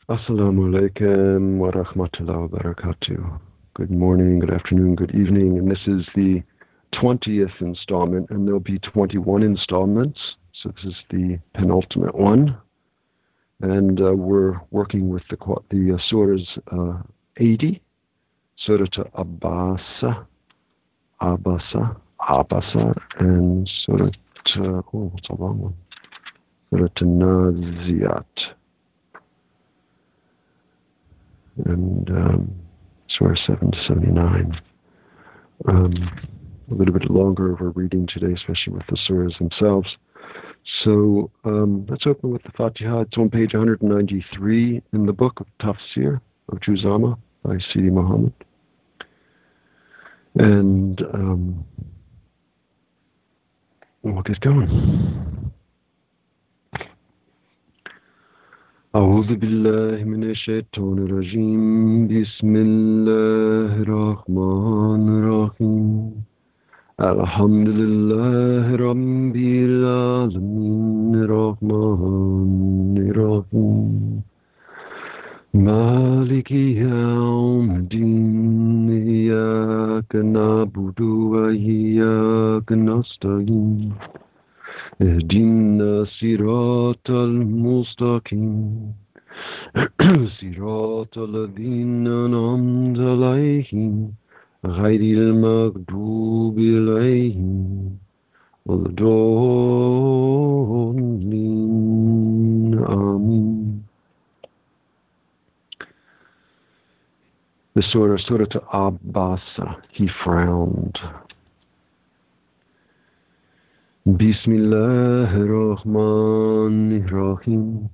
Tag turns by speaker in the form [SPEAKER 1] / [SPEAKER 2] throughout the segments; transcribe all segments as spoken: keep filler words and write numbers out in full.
[SPEAKER 1] Assalamu alaikum wa rahmatullahi wa barakatuh. Good morning, good afternoon, good evening, and this is the twentieth installment, and there'll be twenty-one installments, so this is the penultimate one, and uh, we're working with the, the uh, surahs uh, eighty, Surah to Abasa, Abasa, Abasa, and Surah to, oh, what's a long one? Surah to Naziat. And um, Surah seven to seventy-nine. Um, a little bit longer of a reading today, especially with the surahs themselves. So um, let's open with the Fatiha. It's on page one ninety-three in the book of Tafsir of Juzama by Sidi Muhammad. And um, we'll get going. أعوذ بالله من الشيطان الرجيم بسم الله الرحمن الرحيم الحمد لله رب العالمين الرحمن الرحيم مالك يوم الدين إياك نعبد وإياك نستعين اهدنا الصراط المستقيم صراط الذين أنعمت عليهم غير المغضوب عليهم ولا الضالين آمين. The surah, surah to Abasa, he frowned. Bismillahir Rahmanir Rahim.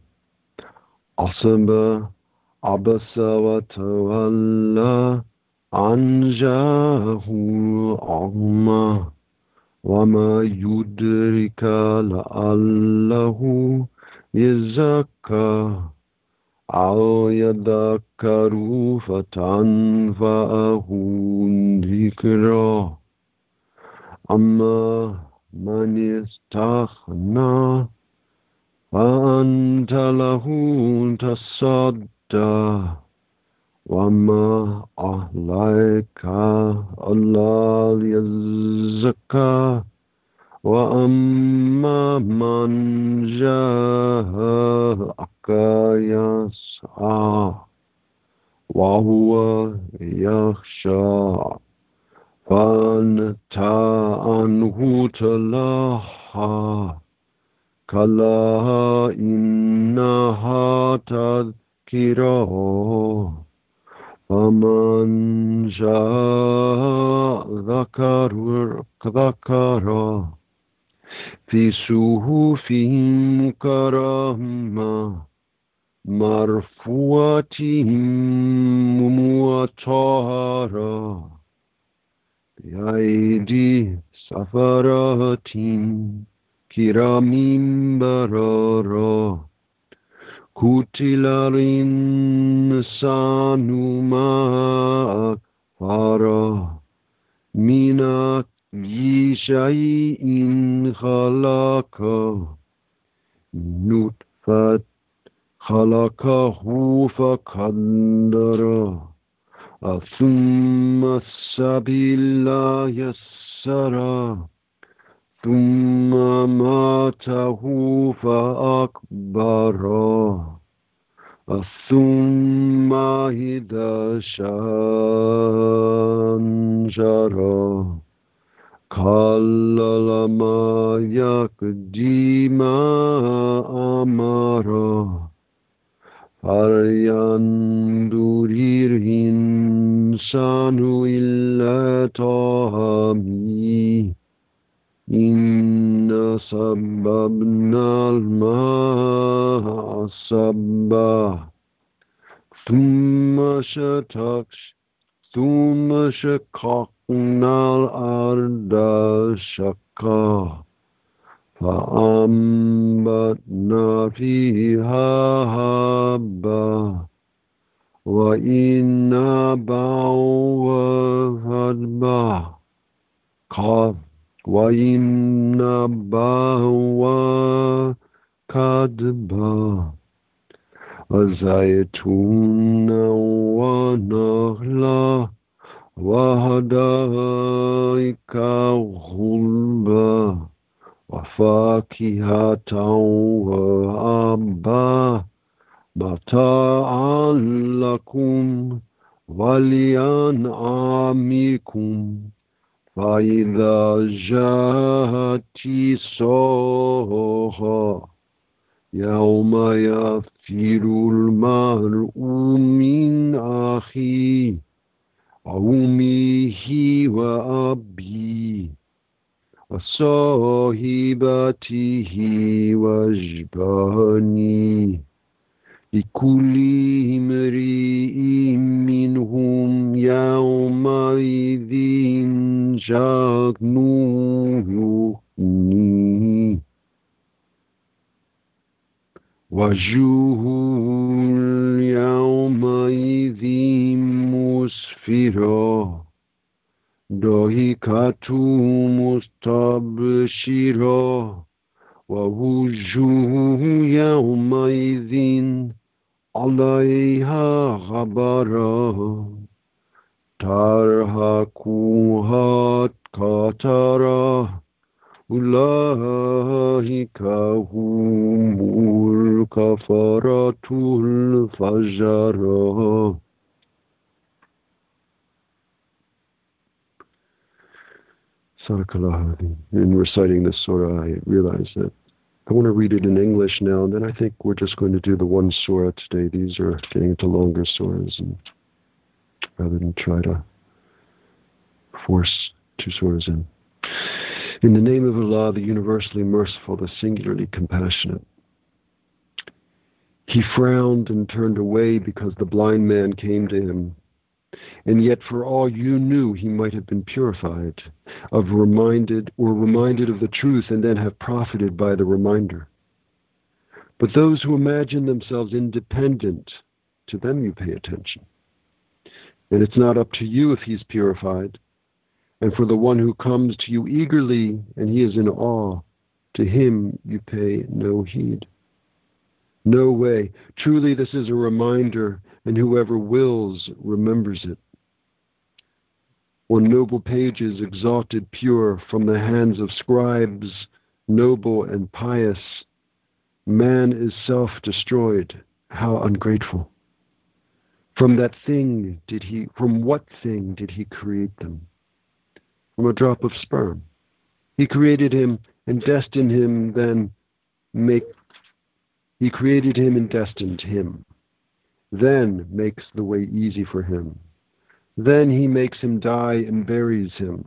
[SPEAKER 1] Asaba Abasa wa tawalla an ja'ahu a'ma wa ma yudrika la'allahu yazakka aw yadhakkaru fatanfa'ahu dhikra amma man istaghna فأنت له تصدى وما أهلك الله يزكى وأما من جاءك يسعى وهو يخشى فأنت عنه تلهى كلا إنها تذكرة فمن شاء ذكر ذكر في صحف مكرمة مرفوعة مطهرة بأيدي سفرة Kiramim barara kutilarin sanuma akfara minat yishayin khalaka nutfat khalakahu fakandara thumma sabila yassara ثم ماته فأكبره ثم إذا شاء أنشره كلا لما يقضي ما أمره فلينظر الإنسان إلى طعامه إنا صببنا الماء صبا ثم شتك ثم شققنا الأرض شقا فأنبتنا فيها حبا وإنبا وفدبا قال وإنبا وكدبا وزيتون ونخلا وحدائق غلبا وفاكهة وأبا متاعا لكم ولأنعامكم فإذا جاءت الصاخة يوم يفر المرء من أخيه وأمه وأبيه وصاحبته وجبانه لكل امرئ منهم يومئذ شأن يغنيه وجوه يومئذ مسفرة ضاحكة مستبشرة ووجوه يومئذ عليها غبرة ترهقها قترة أولئك هم الكفرة الفجرة. Sadaqallah. In reciting this surah, I realized that I want to read it in English now, and then I think we're just going to do the one surah today. These are getting into longer surahs, and rather than try to force two surahs in. In the name of Allah, the universally merciful, the singularly compassionate. He frowned and turned away because the blind man came to him. And yet for all you knew, he might have been purified, of reminded or reminded of the truth and then have profited by the reminder. But those who imagine themselves independent, to them you pay attention. And it's not up to you if he's purified. And for the one who comes to you eagerly and he is in awe, to him you pay no heed. No way. Truly this is a reminder, and whoever wills remembers it. On noble pages exalted pure from the hands of scribes, noble and pious, man is self-destroyed. How ungrateful. From that thing did he, from what thing did he create them? From a drop of sperm. He created him and destined him, then make He created him and destined him, then makes the way easy for him. Then he makes him die and buries him.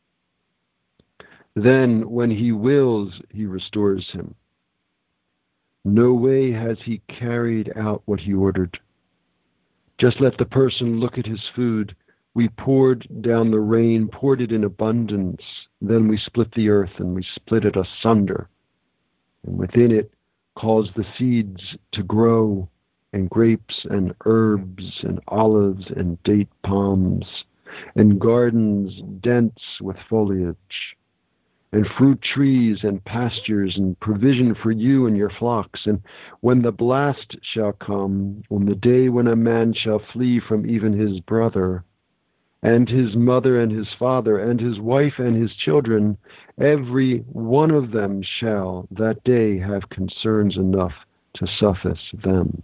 [SPEAKER 1] Then, when he wills, he restores him. No way has he carried out what he ordered. Just let the person look at his food. We poured down the rain, poured it in abundance. Then we split the earth and we split it asunder. And within it, caused the seeds to grow, and grapes and herbs and olives and date palms, and gardens dense with foliage, and fruit trees and pastures, and provision for you and your flocks. And when the blast shall come, on the day when a man shall flee from even his brother, and his mother and his father, and his wife and his children, every one of them shall that day have concerns enough to suffice them.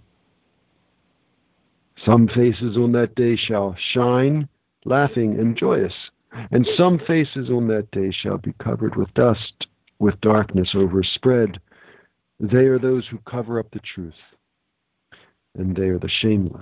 [SPEAKER 1] Some faces on that day shall shine, laughing and joyous, and some faces on that day shall be covered with dust, with darkness overspread. They are those who cover up the truth, and they are the shameless.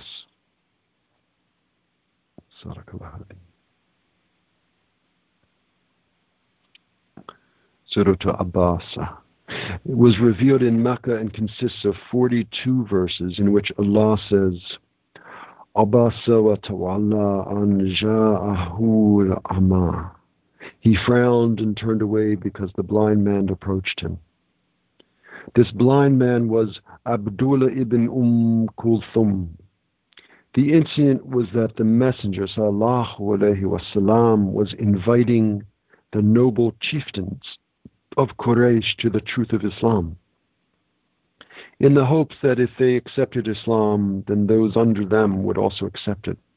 [SPEAKER 1] Surah Abasa. It was revealed in Mecca and consists of forty-two verses in which Allah says, Abasa wa tawalla an ja'ahu al-ama. He frowned and turned away because the blind man approached him. This blind man was Abdullah ibn Umm Kulthum. The incident was that the Messenger sallallahu alaihi wasallam was inviting the noble chieftains of Quraysh to the truth of Islam. in the hopes that if they accepted Islam, then those under them would also accept it.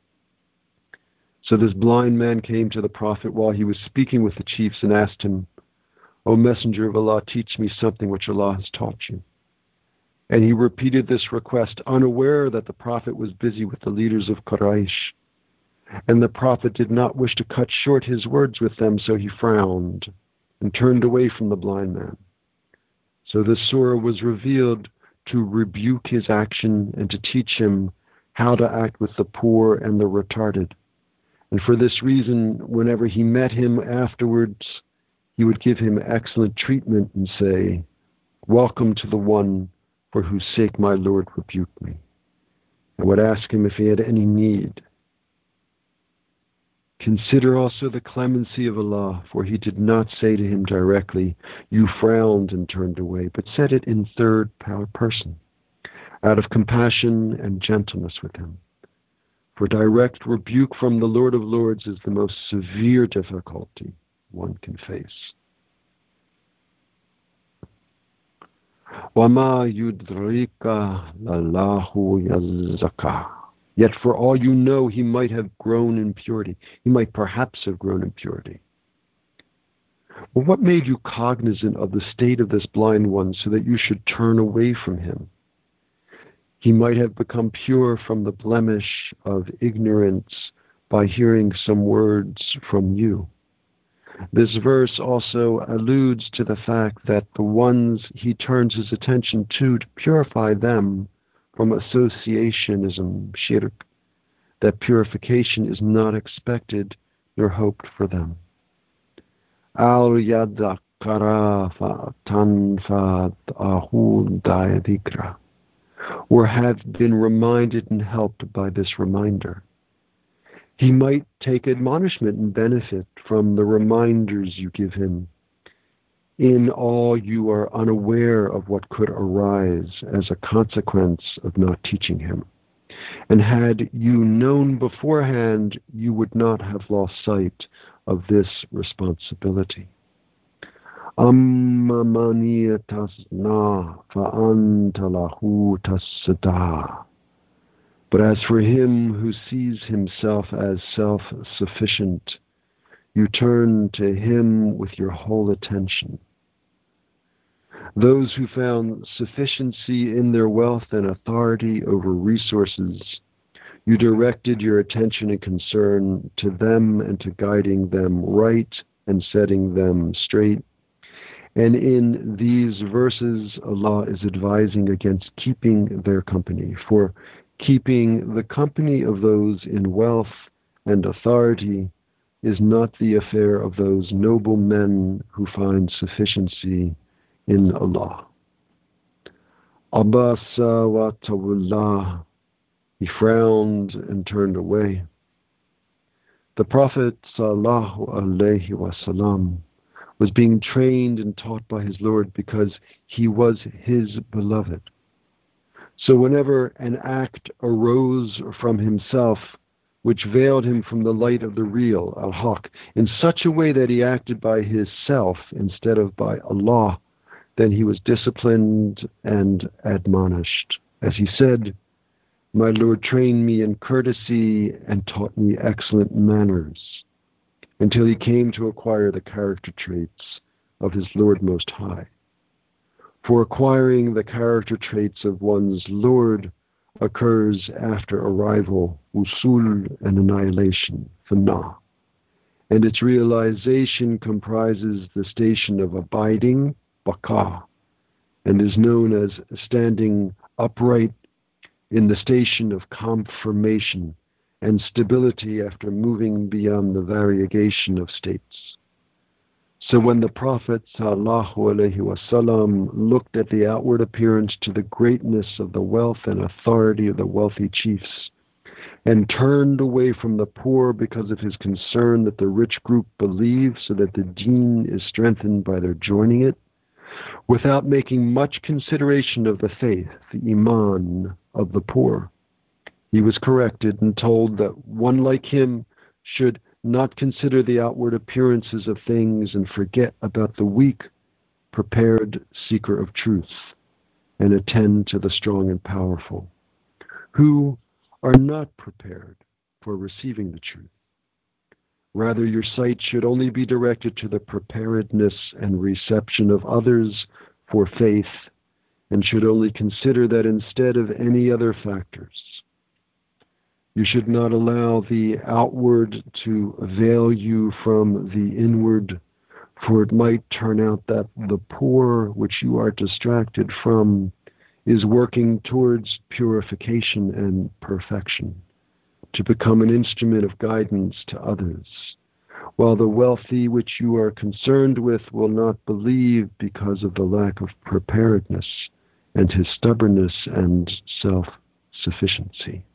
[SPEAKER 1] So this blind man came to the Prophet while he was speaking with the chiefs and asked him, "O Messenger of Allah, teach me something which Allah has taught you." And he repeated this request, unaware that the Prophet was busy with the leaders of Quraysh. And the Prophet did not wish to cut short his words with them, so he frowned and turned away from the blind man. So this surah was revealed to rebuke his action and to teach him how to act with the poor and the retarded. And for this reason, whenever he met him afterwards, he would give him excellent treatment and say, "Welcome to the one for whose sake my Lord rebuked me," and would ask him if he had any need. Consider also the clemency of Allah, for he did not say to him directly, "You frowned and turned away," but said it in third person, out of compassion and gentleness with him. For direct rebuke from the Lord of Lords is the most severe difficulty one can face. وَمَا يُدْرِيكَ لَاللَّهُ يَزَّكَّى. Yet for all you know, he might have grown in purity. He might perhaps have grown in purity. Well, what made you cognizant of the state of this blind one so that you should turn away from him? He might have become pure from the blemish of ignorance by hearing some words from you. This verse also alludes to the fact that the ones he turns his attention to to purify them from associationism, shirk, that purification is not expected nor hoped for them. Al-yadakara tanfad ahud dikra, or have been reminded and helped by this reminder. He might take admonishment and benefit from the reminders you give him. In all, you are unaware of what could arise as a consequence of not teaching him. And had you known beforehand, you would not have lost sight of this responsibility. Amma man yatasna fa anta lahu tasda. But as for him who sees himself as self-sufficient, you turn to him with your whole attention. Those who found sufficiency in their wealth and authority over resources, you directed your attention and concern to them and to guiding them right and setting them straight. And in these verses, Allah is advising against keeping their company, for keeping the company of those in wealth and authority is not the affair of those noble men who find sufficiency in Allah. Abasa wa tawalla. He frowned and turned away. The Prophet sallallahu alaihi wasallam was being trained and taught by his Lord because he was his beloved. So whenever an act arose from himself which veiled him from the light of the real, al-haq, in such a way that he acted by his self instead of by Allah, then he was disciplined and admonished. As he said, "My Lord trained me in courtesy and taught me excellent manners," until he came to acquire the character traits of his Lord Most High. For acquiring the character traits of one's Lord occurs after arrival, usul, and annihilation, fana. And its realization comprises the station of abiding, baka, and is known as standing upright in the station of confirmation and stability after moving beyond the variegation of states. So when the Prophet sallallahu alaihi wasallam looked at the outward appearance to the greatness of the wealth and authority of the wealthy chiefs, and turned away from the poor because of his concern that the rich group believe so that the deen is strengthened by their joining it, without making much consideration of the faith, the iman of the poor, he was corrected and told that one like him should not consider the outward appearances of things and forget about the weak, prepared seeker of truth. and attend to the strong and powerful, who are not prepared for receiving the truth. Rather, your sight should only be directed to the preparedness and reception of others for faith, and should only consider that instead of any other factors. You should not allow the outward to veil you from the inward, for it might turn out that the poor which you are distracted from is working towards purification and perfection, to become an instrument of guidance to others, while the wealthy which you are concerned with will not believe because of the lack of preparedness and his stubbornness and self-sufficiency.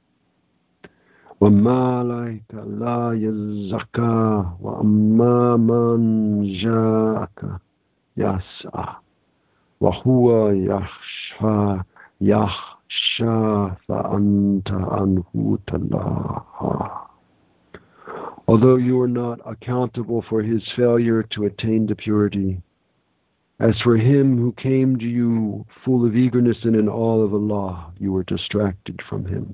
[SPEAKER 1] وَمَا عَلَيْكَ لَا يَزَّكَّى وَأَمَّا مَنْ جَاءَكَ يَسْعَى وَهُوَ يَخْشَى يَخْشَى فَأَنْتَ عَنْهُ تَلَاهَى. Although you are not accountable for his failure to attain to purity, as for him who came to you full of eagerness and in awe of Allah, you were distracted from him.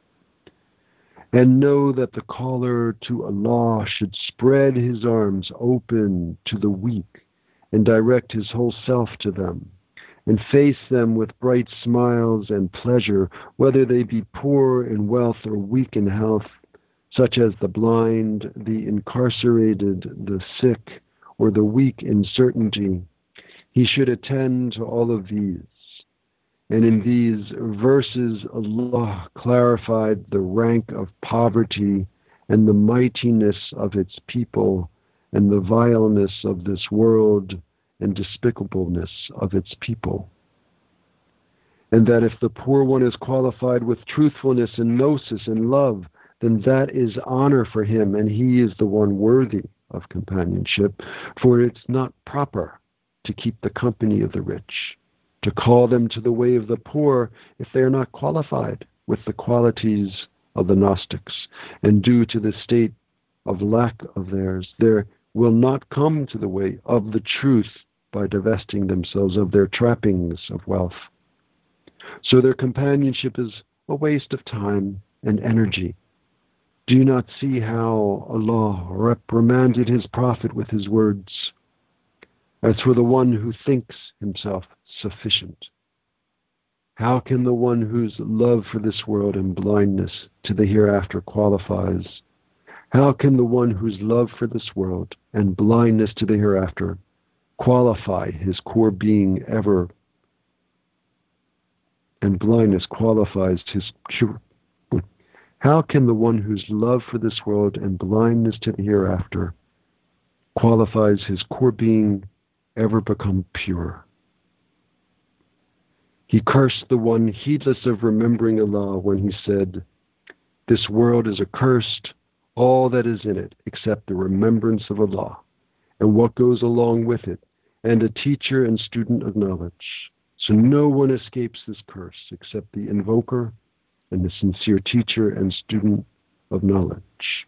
[SPEAKER 1] And know that the caller to Allah should spread his arms open to the weak and direct his whole self to them, and face them with bright smiles and pleasure, whether they be poor in wealth or weak in health, such as the blind, the incarcerated, the sick, or the weak in certainty. He should attend to all of these. And in these verses, Allah clarified the rank of poverty and the mightiness of its people and the vileness of this world and despicableness of its people. And that if the poor one is qualified with truthfulness and gnosis and love, then that is honor for him, and he is the one worthy of companionship, for it's not proper to keep the company of the rich, to call them to the way of the poor if they are not qualified with the qualities of the Gnostics, and due to the state of lack of theirs, they will not come to the way of the truth by divesting themselves of their trappings of wealth. So their companionship is a waste of time and energy. Do you not see how Allah reprimanded his Prophet with his words? As for the one who thinks himself sufficient, how can the one whose love for this world and blindness to the hereafter qualifies, how can the one whose love for this world and blindness to the hereafter qualify his core being ever, and blindness qualifies his pure? How can the one whose love for this world and blindness to the hereafter qualifies his core being ever become pure? He cursed the one heedless of remembering Allah when he said, "This world is accursed, all that is in it, except the remembrance of Allah, and what goes along with it, and a teacher and student of knowledge. So no one escapes this curse except the invoker and the sincere teacher and student of knowledge."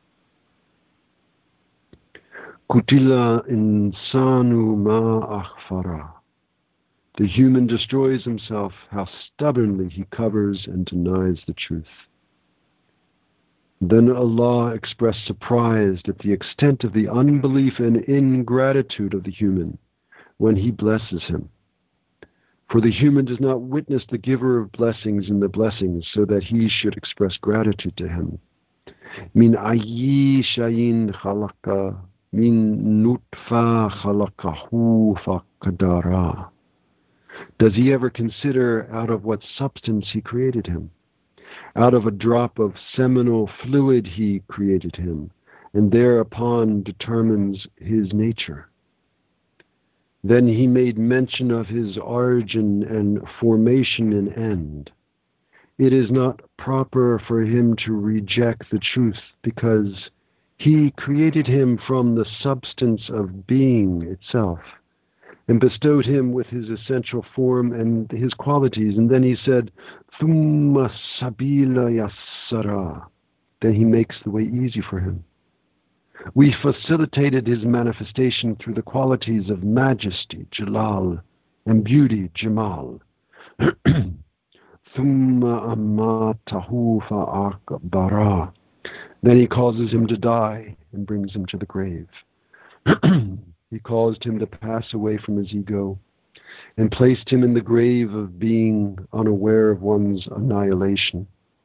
[SPEAKER 1] Kutila insanu ma akhfara. The human destroys himself, how stubbornly he covers and denies the truth. Then Allah expressed surprise at the extent of the unbelief and ingratitude of the human when he blesses him. For the human does not witness the giver of blessings in the blessings so that he should express gratitude to him. Min ayyi shayin khalaqa, min nutfa khalaqahu faqadara. Does he ever consider out of what substance he created him? Out of a drop of seminal fluid he created him, and thereupon determines his nature. Then he made mention of his origin and formation and end. It is not proper for him to reject the truth, because he created him from the substance of being itself, and bestowed him with his essential form and his qualities. And then he said, "Thumma sabila yassara." Then he makes the way easy for him. We facilitated his manifestation through the qualities of majesty, jalal, and beauty, jamal, Thumma amatahu fa'akbara. Then he causes him to die and brings him to the grave. He caused him to pass away from his ego and placed him in the grave of being unaware of one's annihilation.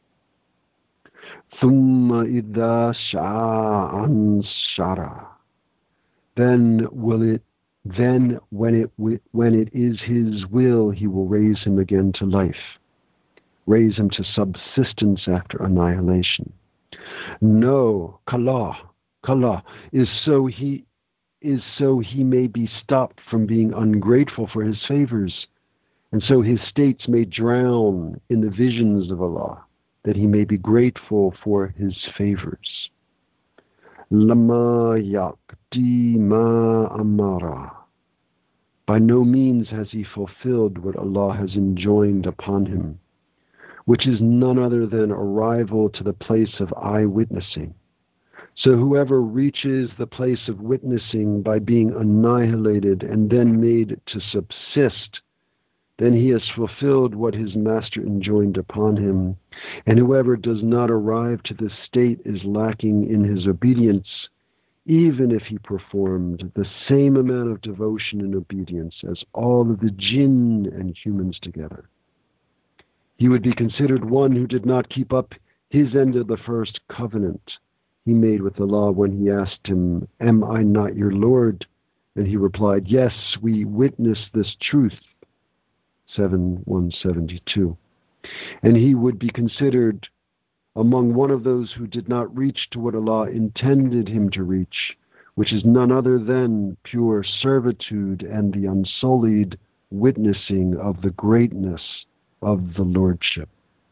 [SPEAKER 1] Thumma idha sha'an shara. Then will it then when it when it is his will, he will raise him again to life, raise him to subsistence after annihilation. No, kala, kala is so he is so he may be stopped from being ungrateful for his favors, and so his states may drown in the visions of Allah, that he may be grateful for his favors. Lama yakti ma amara. By no means has he fulfilled what Allah has enjoined upon him, which is none other than arrival to the place of eye-witnessing. So whoever reaches the place of witnessing by being annihilated and then made to subsist, then he has fulfilled what his master enjoined upon him. And whoever does not arrive to this state is lacking in his obedience, even if he performed the same amount of devotion and obedience as all of the jinn and humans together. He would be considered one who did not keep up his end of the first covenant he made with Allah when he asked him, "Am I not your Lord?" And he replied, "Yes, we witness this truth." seven one seventy-two. And he would be considered among one of those who did not reach to what Allah intended him to reach, which is none other than pure servitude and the unsullied witnessing of the greatness of the Lordship.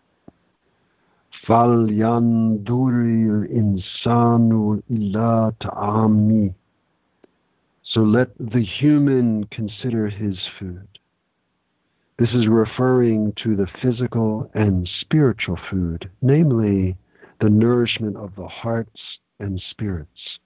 [SPEAKER 1] فَلْيَنْظُرِ الْإِنسَانُ إِلَّا تَعَامِّهِ. So let the human consider his food. This is referring to the physical and spiritual food, namely the nourishment of the hearts and spirits.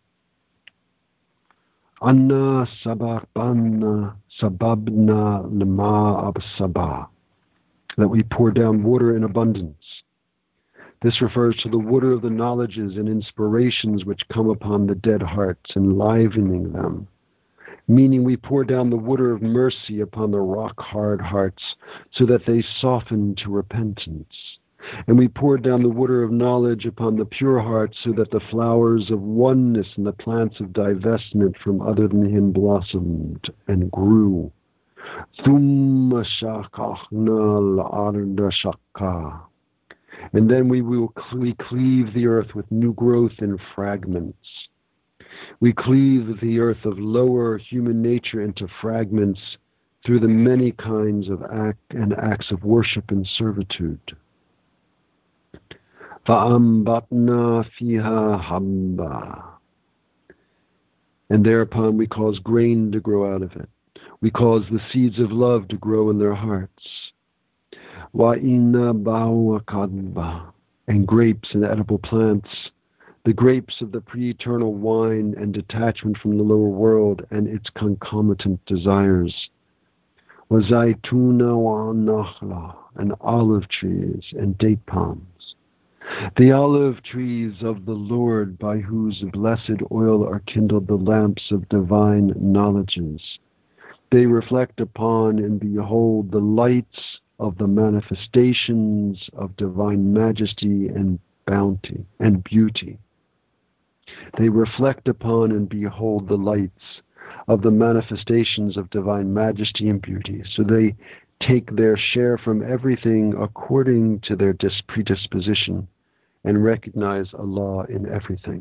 [SPEAKER 1] Anna sababna sababna lama absaba. That we pour down water in abundance. This refers to the water of the knowledges and inspirations which come upon the dead hearts, enlivening them. Meaning we pour down the water of mercy upon the rock-hard hearts so that they soften to repentance. And we pour down the water of knowledge upon the pure hearts so that the flowers of oneness and the plants of divestment from other than him blossomed and grew. Thumma shaqaqna al-arda shaqqa. And then we will we cleave the earth with new growth in fragments. We cleave the earth of lower human nature into fragments through the many kinds of act and acts of worship and servitude. فَأَنْبَتْنَا فِيهَا حَبًّا. And thereupon we cause grain to grow out of it. We cause the seeds of love to grow in their hearts. وَإِنَّبًا وَقَضْبًا. And grapes and edible plants, the grapes of the pre-eternal wine and detachment from the lower world and its concomitant desires. وَزَيْتُونَ وَنَخْلًا. And olive trees and date palms. The olive trees of the Lord, by whose blessed oil are kindled the lamps of divine knowledges. They reflect upon and behold the lights of the manifestations of divine majesty and bounty and beauty. They reflect upon and behold the lights of the manifestations of divine majesty and beauty. So they take their share from everything according to their predisposition and recognize Allah in everything.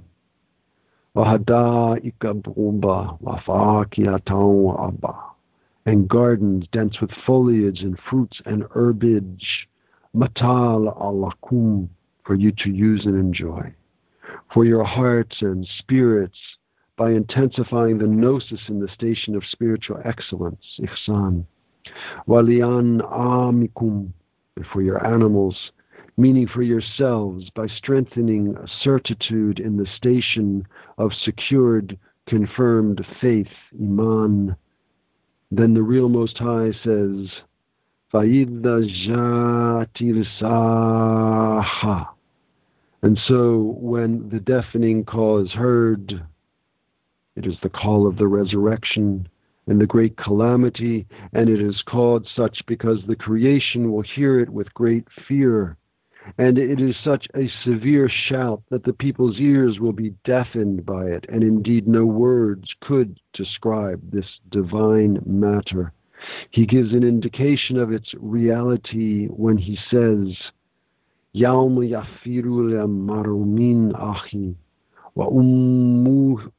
[SPEAKER 1] And gardens dense with foliage and fruits and herbage, matal alakum, for you to use and enjoy. For your hearts and spirits, by intensifying the gnosis in the station of spiritual excellence, ihsan. Walian amikum, and for your animals, meaning for yourselves, by strengthening certitude in the station of secured, confirmed faith, iman. Then the real Most High says, فَإِذَا جَاءَتِ السَّاحَةُ. And so when the deafening call is heard, it is the call of the resurrection and the great calamity, and it is called such because the creation will hear it with great fear. And it is such a severe shout that the people's ears will be deafened by it, and indeed no words could describe this divine matter. He gives an indication of its reality when he says, يَوْمَ يَفِرُّ الْمَرْءُ مِنْ أَخِيهِ وَأُمِّهِ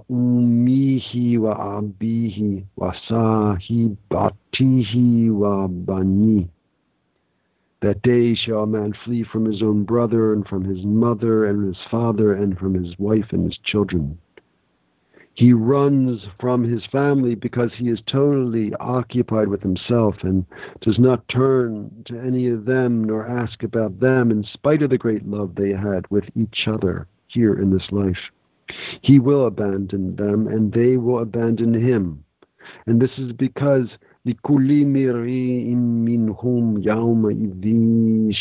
[SPEAKER 1] وَأَبِيهِ وَصَاحِبَتِهِ وَبَنِيهِ. That day shall a man flee from his own brother, and from his mother, and his father, and from his wife and his children. He runs from his family because he is totally occupied with himself and does not turn to any of them nor ask about them in spite of the great love they had with each other here in this life. He will abandon them and they will abandon him. And this is because لِكُلِّ مِرْءٍ مِّنْهُمْ يَوْمَئِذٍ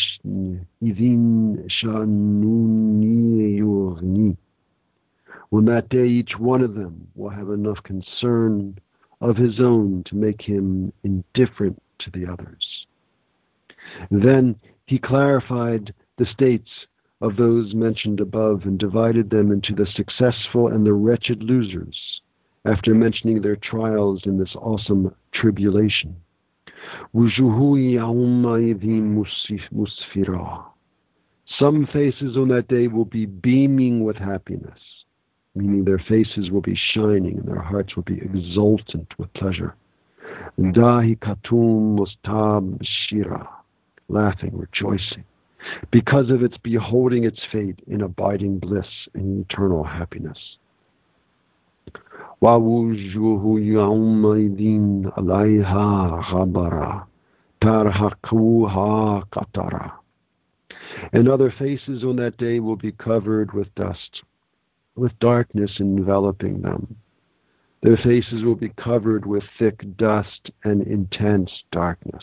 [SPEAKER 1] شَأْنٌ يُغْنِيهِ. On that day, each one of them will have enough concern of his own to make him indifferent to the others. Then he clarified the states of those mentioned above and divided them into the successful and the wretched losers, after mentioning their trials in this awesome tribulation. Some faces on that day will be beaming with happiness, meaning their faces will be shining and their hearts will be exultant with pleasure. Dahikatum mustab shira, laughing, rejoicing, because of its beholding its fate in abiding bliss and eternal happiness. وَوُجُوهُ يَوْمَئِذٍ عَلَيْهَا غَبَرَةٌ تَرْهَقُهَا قَتَرَةٌ. And other faces on that day will be covered with dust, with darkness enveloping them. Their faces will be covered with thick dust and intense darkness.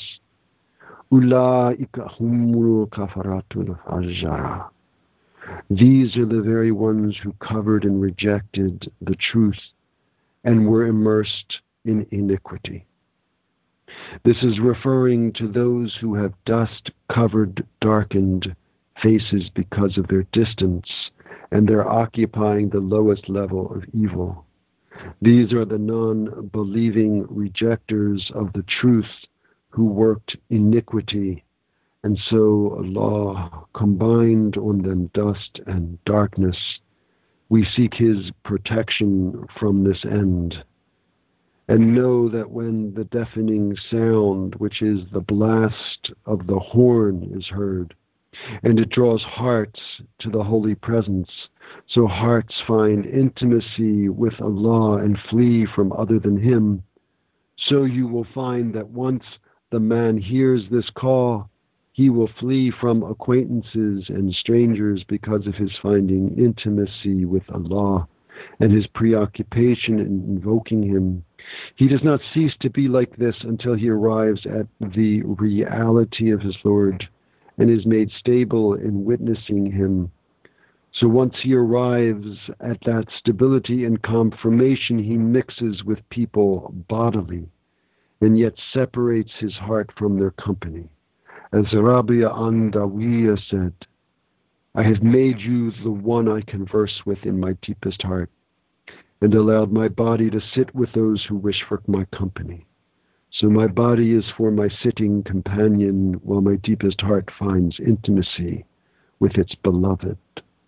[SPEAKER 1] أُولَٰئِكَ هُمُ الْكَفَرَةُ الْفَجَرَةُ. These are the very ones who covered and rejected the truth and were immersed in iniquity. This is referring to those who have dust-covered, darkened faces because of their distance and their occupying the lowest level of evil. These are the non-believing rejectors of the truth who worked iniquity, and so Allah combined on them dust and darkness. We seek His protection from this end, and know that when the deafening sound, which is the blast of the horn, is heard, and it draws hearts to the holy presence, so hearts find intimacy with Allah and flee from other than Him, so you will find that once the man hears this call, he will flee from acquaintances and strangers because of his finding intimacy with Allah and his preoccupation in invoking Him. He does not cease to be like this until he arrives at the reality of his Lord and is made stable in witnessing Him. So once he arrives at that stability and confirmation, he mixes with people bodily and yet separates his heart from their company. As Rabia Andawiya said, I have made you the one I converse with in my deepest heart, and allowed my body to sit with those who wish for my company. So my body is for my sitting companion, while my deepest heart finds intimacy with its beloved.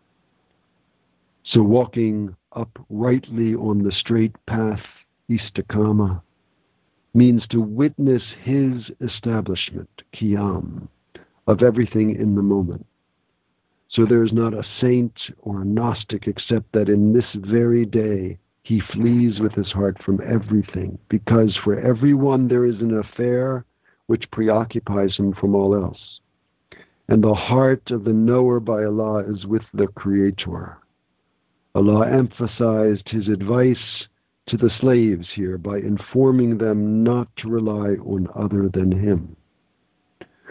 [SPEAKER 1] So walking uprightly on the straight path, istiqamah, means to witness His establishment, qiyam, of everything in the moment. So there is not a saint or a Gnostic except that in this very day he flees with his heart from everything, because for everyone there is an affair which preoccupies him from all else. And the heart of the knower by Allah is with the Creator. Allah emphasized His advice to the slaves here by informing them not to rely on other than Him.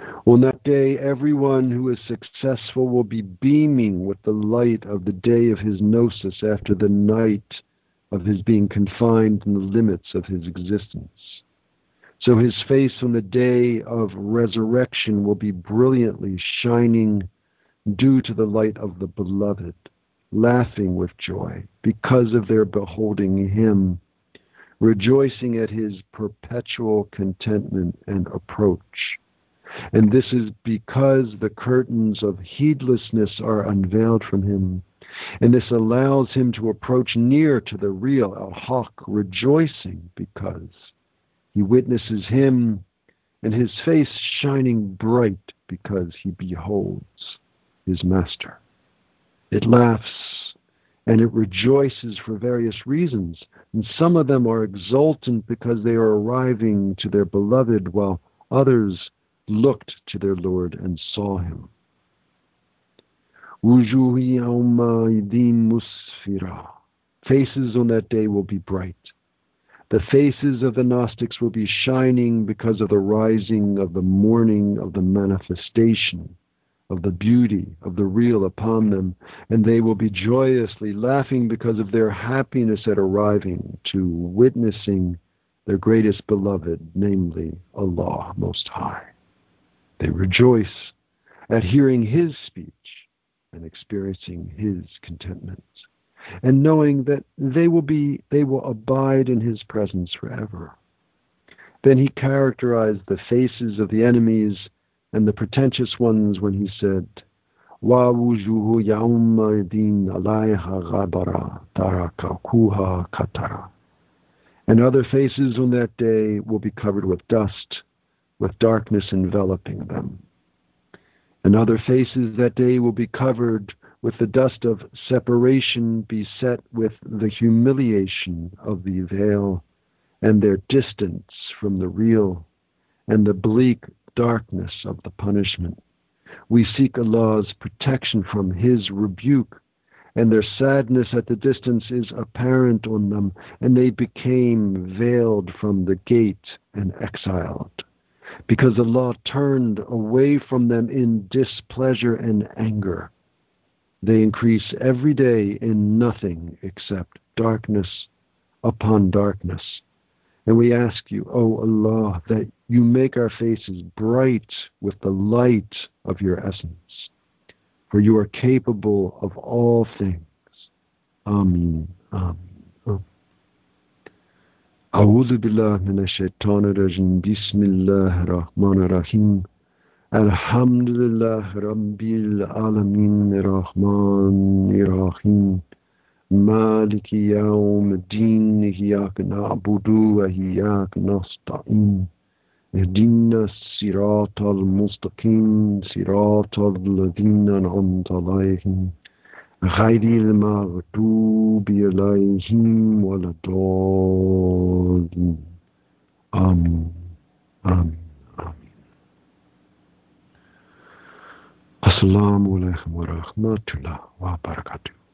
[SPEAKER 1] On that day, everyone who is successful will be beaming with the light of the day of his gnosis after the night of his being confined in the limits of his existence. So his face on the day of resurrection will be brilliantly shining due to the light of the beloved, laughing with joy because of their beholding him, rejoicing at his perpetual contentment and approach. And this is because the curtains of heedlessness are unveiled from him, and this allows him to approach near to the real Al-Haq, rejoicing because he witnesses him, and his face shining bright because he beholds his master. It laughs and it rejoices for various reasons, and some of them are exultant because they are arriving to their beloved, while others looked to their Lord and saw him. Wujuhi yawma'idin musfira. Faces on that day will be bright. The faces of the Gnostics will be shining because of the rising of the morning of the manifestation of the beauty of the real upon them, and they will be joyously laughing because of their happiness at arriving to witnessing their greatest beloved, namely Allah Most High. They rejoice at hearing his speech and experiencing his contentment, and knowing that they will be, they will abide in his presence forever. Then he characterized the faces of the enemies and the pretentious ones when he said, "Wa wujuhu yawma'idin alayha ghabara tarakakuha katara." And other faces on that day will be covered with dust, with darkness enveloping them. And other faces that day will be covered with the dust of separation, beset with the humiliation of the veil, and their distance from the real, and the bleak darkness of the punishment. We seek Allah's protection from his rebuke, and their sadness at the distance is apparent on them, and they became veiled from the gate and exiled, because Allah turned away from them in displeasure and anger. They increase every day in nothing except darkness upon darkness. And we ask you, O Allah, that you make our faces bright with the light of your essence, for you are capable of all things. Ameen. Ameen. A'udhu billahi minash shaitanir rajim. Bismillahir rahmanir rahim. Alhamdulillah Rabbil Alameen Rahmanir Rahim. Maliki Yawmiddin. Iyyaka na'budu wa iyyaka nasta'in. Ihdina siratal mustaqim. Siratal ladhina an'amta alayhim. Ghayril maghdubi alayhim waladdallin. Amin. Amin. Assalamu alaikum wa rahmatullahi wa barakatuh.